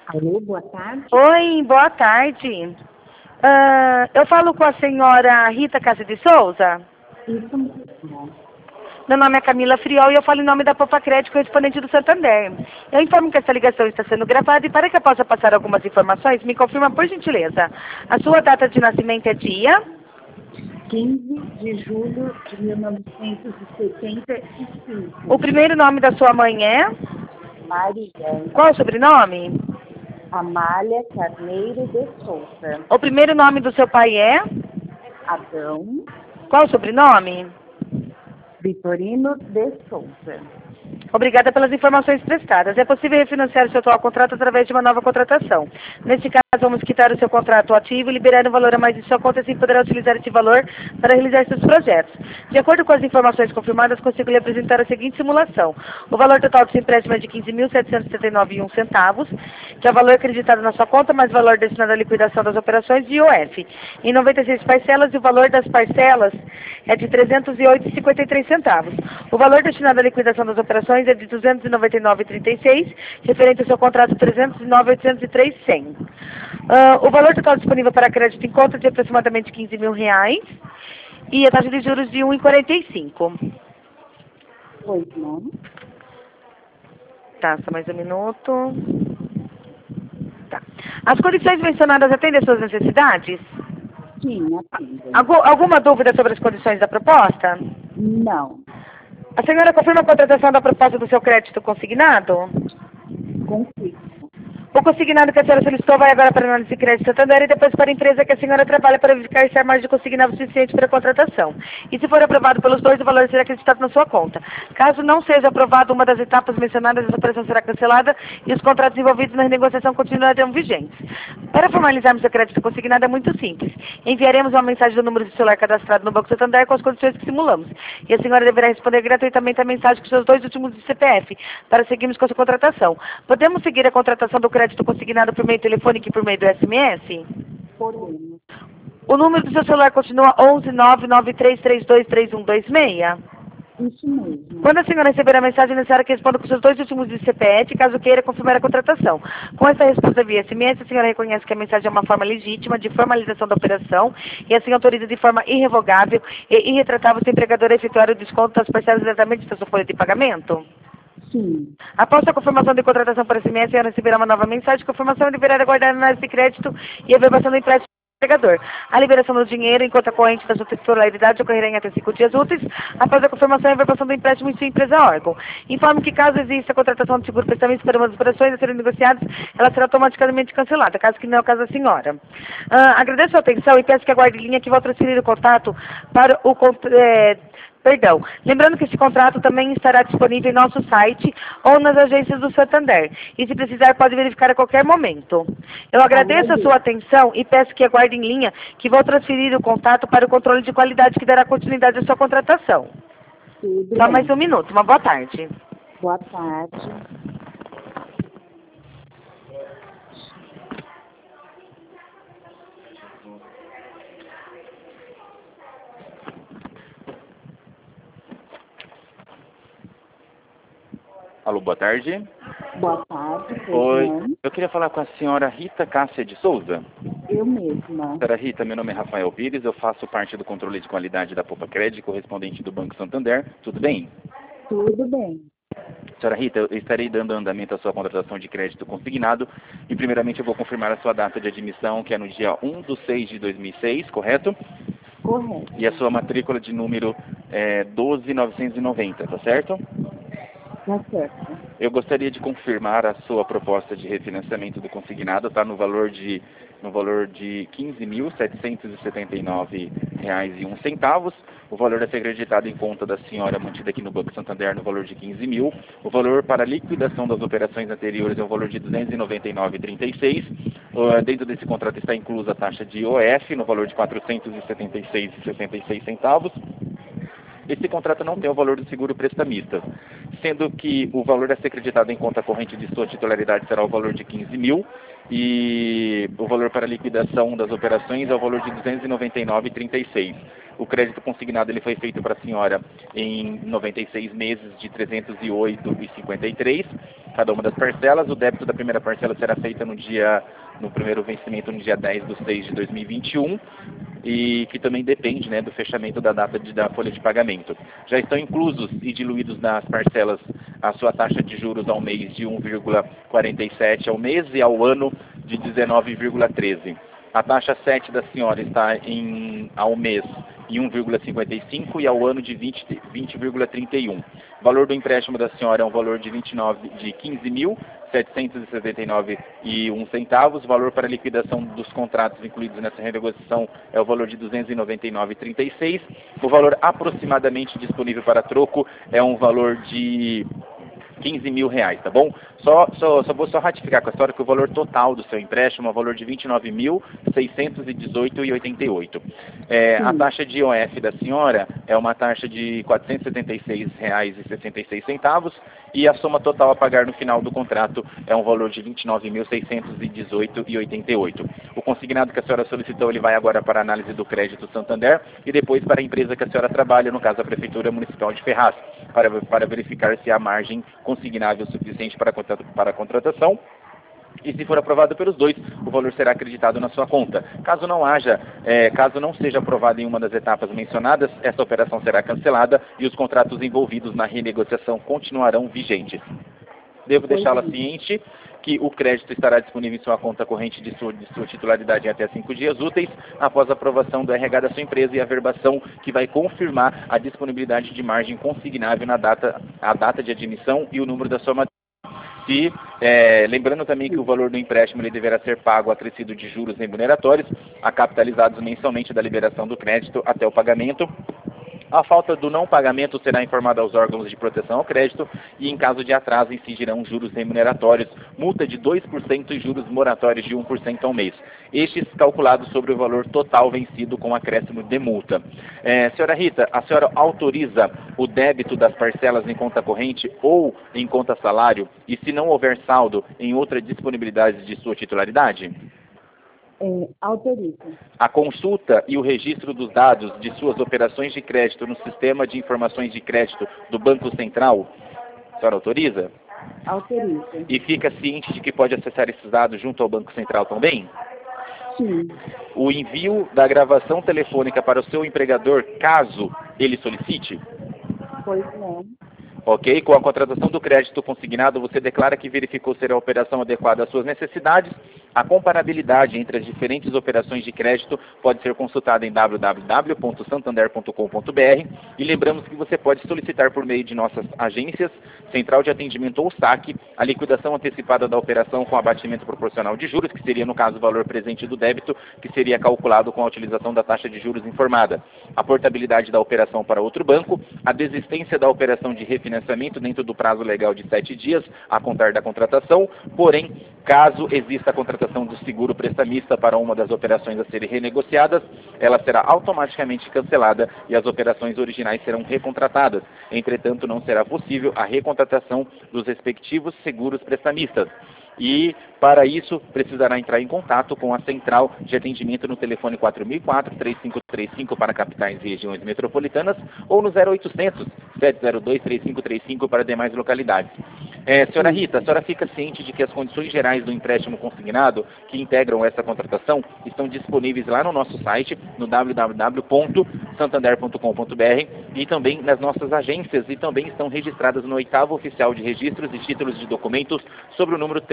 Alô, boa tarde. Oi, boa tarde. Eu falo com a senhora Rita Casa de Souza. Isso mesmo. Meu nome é Camila Friol e eu falo em nome da Popa Crédito, correspondente do Santander. Eu informo que essa ligação está sendo gravada e para que eu possa passar algumas informações, me confirma por gentileza. A sua data de nascimento é dia? 15 de julho de 1975. O primeiro nome da sua mãe é? Maria Qual é o sobrenome? Amália Carneiro de Souza. O primeiro nome do seu pai é? Adão Qual é o sobrenome? Vitorino de Souza. Obrigada pelas informações prestadas. É possível refinanciar o seu atual contrato através de uma nova contratação. Neste caso, vamos quitar o seu contrato ativo e liberar um valor a mais em sua conta, assim poderá utilizar esse valor para realizar seus projetos. De acordo com as informações confirmadas, consigo lhe apresentar a seguinte simulação. O valor total do seu empréstimo é de R$ 15.779,01, que é o valor acreditado na sua conta, mais o valor destinado à liquidação das operações de IOF, em 96 parcelas, e o valor das parcelas é de R$ 308,53. O valor destinado à liquidação das operações é de R$ 299,36, referente ao seu contrato 309.803,100. O valor total disponível para crédito em conta é de aproximadamente R$ 15.000 e a taxa de juros de 1,45. Pois não? Tá, só mais um minuto. Tá. As condições mencionadas atendem às suas necessidades? Sim, atenda. Alguma dúvida sobre as condições da proposta? Não. A senhora confirma a contratação da proposta do seu crédito consignado? Confirmo. O consignado que a senhora solicitou vai agora para a análise de crédito Santander e depois para a empresa que a senhora trabalha para verificar se há margem de consignado suficiente para a contratação. E se for aprovado pelos dois, o valor será acreditado na sua conta. Caso não seja aprovado uma das etapas mencionadas, essa operação será cancelada e os contratos envolvidos na renegociação continuarão vigentes. Para formalizarmos o crédito consignado é muito simples. Enviaremos uma mensagem do número de celular cadastrado no Banco Santander com as condições que simulamos. E a senhora deverá responder gratuitamente a mensagem com seus dois últimos de CPF para seguirmos com a sua contratação. Podemos seguir a contratação do crédito consignado por meio telefônico e por meio do SMS? Podemos. O número do seu celular continua 11993323126? Isso mesmo. Quando a senhora receber a mensagem, é necessário que responda com seus dois últimos de CPF, caso queira confirmar a contratação. Com essa resposta via SMS, a senhora reconhece que a mensagem é uma forma legítima de formalização da operação e assim autoriza de forma irrevogável e irretratável o empregador a efetuar o desconto das parcelas diretamente da sua folha de pagamento? Sim. Após a confirmação de contratação por SMS, a senhora receberá uma nova mensagem de confirmação e deverá aguardar a análise de crédito e a verbação do empréstimo do empregador. A liberação do dinheiro em conta corrente da sua titularidade ocorrerá em até 5 dias úteis após a confirmação e a verbação do empréstimo em sua empresa órgão. Informo que caso exista a contratação de seguro prestamento para uma das operações a serem negociadas, ela será automaticamente cancelada, caso que não é o caso da senhora. Agradeço a atenção e peço que aguarde em linha que vou transferir o contato para o Perdão. Lembrando que esse contrato também estará disponível em nosso site ou nas agências do Santander. E se precisar, pode verificar a qualquer momento. Eu agradeço a sua atenção e peço que aguarde em linha que vou transferir o contato para o controle de qualidade que dará continuidade à sua contratação. Tudo Só bem. mais um minuto. Uma boa tarde. Boa tarde. Alô, boa tarde. Boa tarde. Pois Oi, não? eu queria falar com a senhora Rita Cássia de Souza. Eu mesma. Senhora Rita, meu nome é Rafael Pires, eu faço parte do controle de qualidade da Popa Crédito, correspondente do Banco Santander. Tudo bem? Tudo bem. Senhora Rita, eu estarei dando andamento à sua contratação de crédito consignado e primeiramente eu vou confirmar a sua data de admissão, que é no dia 1/6/2006, correto? Correto. E a sua matrícula de número é 12.990, tá certo? Tá certo. Eu gostaria de confirmar a sua proposta de refinanciamento do consignado, tá? No valor de R$ 15.779,01. O valor a ser acreditado em conta da senhora mantida aqui no Banco Santander no valor de 15 mil. O valor para liquidação das operações anteriores é o valor de R$ 299,36. Dentro desse contrato está inclusa a taxa de IOF no valor de R$ 476,66. Esse contrato não tem o valor do seguro prestamista, sendo que o valor a ser acreditado em conta corrente de sua titularidade será o valor de 15 mil e o valor para liquidação das operações é o valor de R$ 299,36. O crédito consignado ele foi feito para a senhora em 96 meses de R$ 308,53. cada uma das parcelas. O débito da primeira parcela será feita no primeiro vencimento no dia 10/6/2021 e que também depende, né, do fechamento da data da folha de pagamento. Já estão inclusos e diluídos nas parcelas a sua taxa de juros ao mês de 1,47 ao mês e ao ano de 19,13. A taxa 7 da senhora está ao mês em 1,55 e ao ano de 20,31. O valor do empréstimo da senhora é um valor de 15.779,01 centavos. O valor para liquidação dos contratos incluídos nessa renegociação é o valor de 299,36. O valor aproximadamente disponível para troco é um valor de R$15.000, tá bom? Vou ratificar com a senhora que o valor total do seu empréstimo é o valor de R$29.618,88. A taxa de IOF da senhora é uma taxa de R$476,66 e a soma total a pagar no final do contrato é um valor de R$29.618,88. O consignado que a senhora solicitou, ele vai agora para a análise do crédito Santander e depois para a empresa que a senhora trabalha, no caso a Prefeitura Municipal de Ferraz, para verificar se há margem consignável suficiente para a contratação. E se for aprovado pelos dois, o valor será acreditado na sua conta. Caso não seja aprovado em uma das etapas mencionadas, essa operação será cancelada e os contratos envolvidos na renegociação continuarão vigentes. Devo deixá-la ciente que o crédito estará disponível em sua conta corrente de sua titularidade em até 5 dias úteis, após a aprovação do RH da sua empresa e a verbação que vai confirmar a disponibilidade de margem consignável a data de admissão e o número da sua matrícula. Lembrando também que o valor do empréstimo ele deverá ser pago acrescido de juros remuneratórios, capitalizados mensalmente da liberação do crédito até o pagamento. A falta do não pagamento será informada aos órgãos de proteção ao crédito e, em caso de atraso, incidirão juros remuneratórios, multa de 2% e juros moratórios de 1% ao mês. Estes calculados sobre o valor total vencido com acréscimo de multa. Senhora Rita, a senhora autoriza o débito das parcelas em conta corrente ou em conta salário e, se não houver saldo, em outra disponibilidade de sua titularidade? Autorizo. A consulta e o registro dos dados de suas operações de crédito no Sistema de Informações de Crédito do Banco Central, a senhora autoriza? Autorizo. E fica ciente de que pode acessar esses dados junto ao Banco Central também? Sim. O envio da gravação telefônica para o seu empregador, caso ele solicite? Pois não. Ok? Com a contratação do crédito consignado, você declara que verificou ser a operação adequada às suas necessidades. A comparabilidade entre as diferentes operações de crédito pode ser consultada em www.santander.com.br e lembramos que você pode solicitar por meio de nossas agências, Central de Atendimento ou SAC, a liquidação antecipada da operação com abatimento proporcional de juros, que seria, no caso, o valor presente do débito, que seria calculado com a utilização da taxa de juros informada. A portabilidade da operação para outro banco, a desistência da operação de refinanciamento dentro do prazo legal de 7 dias a contar da contratação, porém, caso exista a contratação do seguro prestamista para uma das operações a serem renegociadas, ela será automaticamente cancelada e as operações originais serão recontratadas. Entretanto, não será possível a recontratação dos respectivos seguros prestamistas. E, para isso, precisará entrar em contato com a Central de Atendimento no telefone 4004-3535 para capitais e regiões metropolitanas ou no 0800-702-3535 para demais localidades. Senhora Rita, a senhora fica ciente de que as condições gerais do empréstimo consignado que integram essa contratação estão disponíveis lá no nosso site, no www.santander.com.br e também nas nossas agências e também estão registradas no 8º Oficial de Registros e Títulos de Documentos sobre o número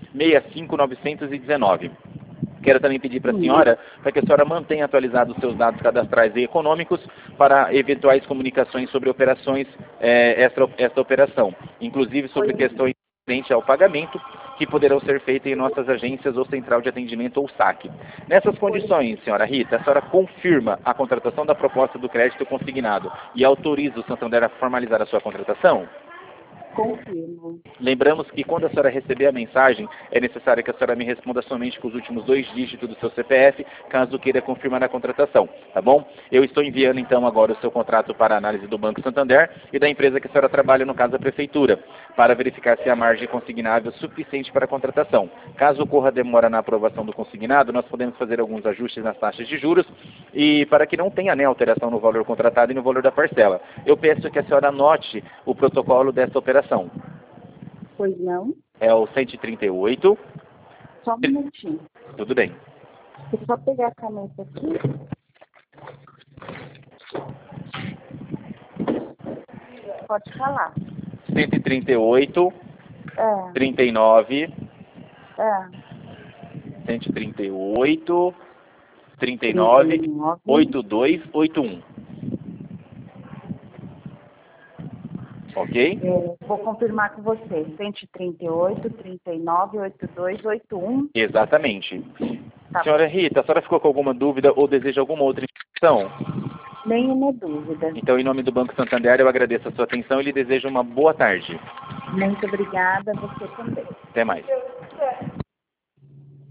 13.65919. Quero também pedir para a senhora para que a senhora mantenha atualizados os seus dados cadastrais e econômicos para eventuais comunicações sobre operações, esta operação, inclusive sobre questões referentes ao pagamento, que poderão ser feitas em nossas agências ou Central de Atendimento ou SAC. Nessas condições, senhora Rita, a senhora confirma a contratação da proposta do crédito consignado e autoriza o Santander a formalizar a sua contratação? Confirmo. Lembramos que quando a senhora receber a mensagem, é necessário que a senhora me responda somente com os últimos 2 dígitos do seu CPF, caso queira confirmar a contratação, tá bom? Eu estou enviando então agora o seu contrato para a análise do Banco Santander e da empresa que a senhora trabalha, no caso a Prefeitura, para verificar se há margem consignável suficiente para a contratação. Caso ocorra demora na aprovação do consignado, nós podemos fazer alguns ajustes nas taxas de juros e para que não tenha, né, alteração no valor contratado e no valor da parcela. Eu peço que a senhora anote o protocolo dessa operação. Pois não? É o 138. Só um minutinho. Tudo bem. Deixa eu só pegar a caneta aqui. Pode falar. 138, É, 39, é. 138, 39, 8281. Ok? Vou confirmar com você. 138, 39, 82, 81. Exatamente. Tá. Senhora Rita, a senhora ficou com alguma dúvida ou deseja alguma outra informação? Nenhuma dúvida. Então, em nome do Banco Santander, eu agradeço a sua atenção e lhe desejo uma boa tarde. Muito obrigada, você também. Até mais.